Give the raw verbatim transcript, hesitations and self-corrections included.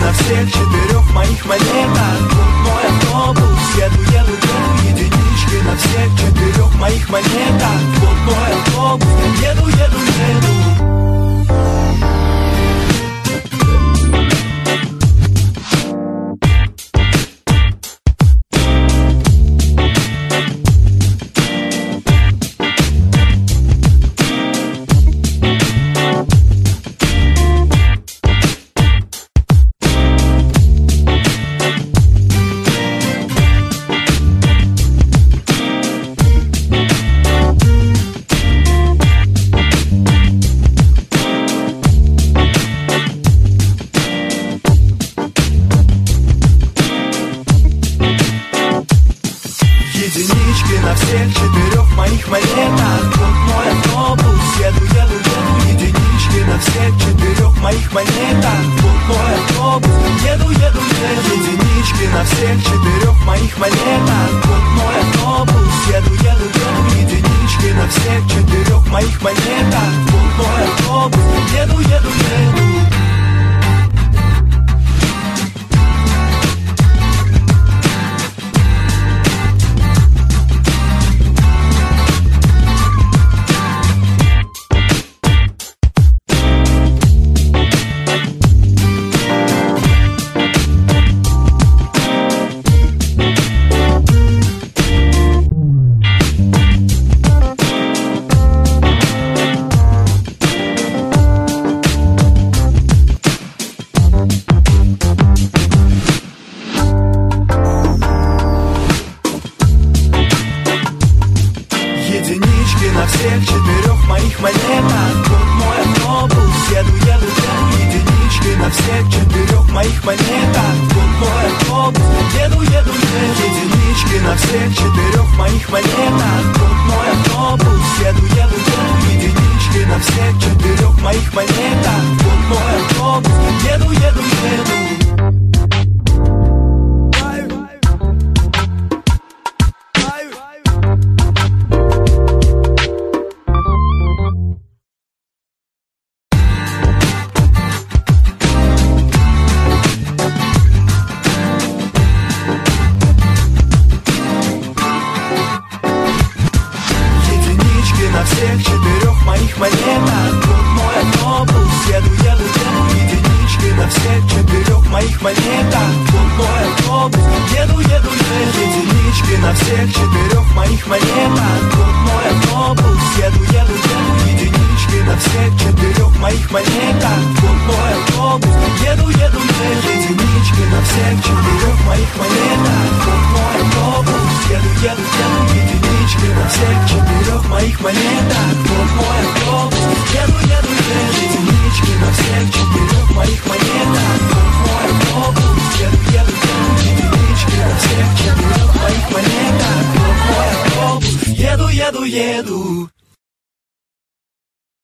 на всех четырех моих монетах. Вот мой автобус, еду, еду, еду. Единички на всех четырех моих монетах. Вот мой автобус, еду, еду, еду. Единички на всех четырех моих монетах. Вот мой автобус, еду, еду, еду. Единички на всех четырех моих монетах. Вот мой автобус, еду, еду, еду. Единички на всех четырех моих монетах. Вот мой автобус, еду, еду, еду. Единички на всех четырех моих монетах. Вот мой автобус, еду, еду, еду. Единички на всех четырех моих монетах. Вот мой автобус, еду, еду, еду. Единички на всех четырех моих монетах. Вот мой автобус, еду, еду, еду. Единички на всех четырех моих монетах. Вот мой автобус, еду, еду, еду. Единички на всех четырех моих монетах. Вот мой автобус, еду, еду, еду. На всех четырех моих монетах. Вот мой автобус, еду, еду, еду. Единички на всех четырех моих монетах. Вот мой автобус, еду, еду, еду. Единички на всех четырех моих монетах. Вот мой автобус, еду, еду, еду. Единички на всех четырех моих монетах. Вот мой автобус, еду, еду, еду. Единички на всех четырех моих монетах. Вот мой автобус, еду, еду, еду. Единички на всех четырех моих монетах. Вот мой автобус, еду, еду, еду. Единички на всех четырех моих монетах. Вот мой автобус, еду, еду, еду. Единички на всех четырех моих монетах. Вот мой автобус, еду, еду, еду.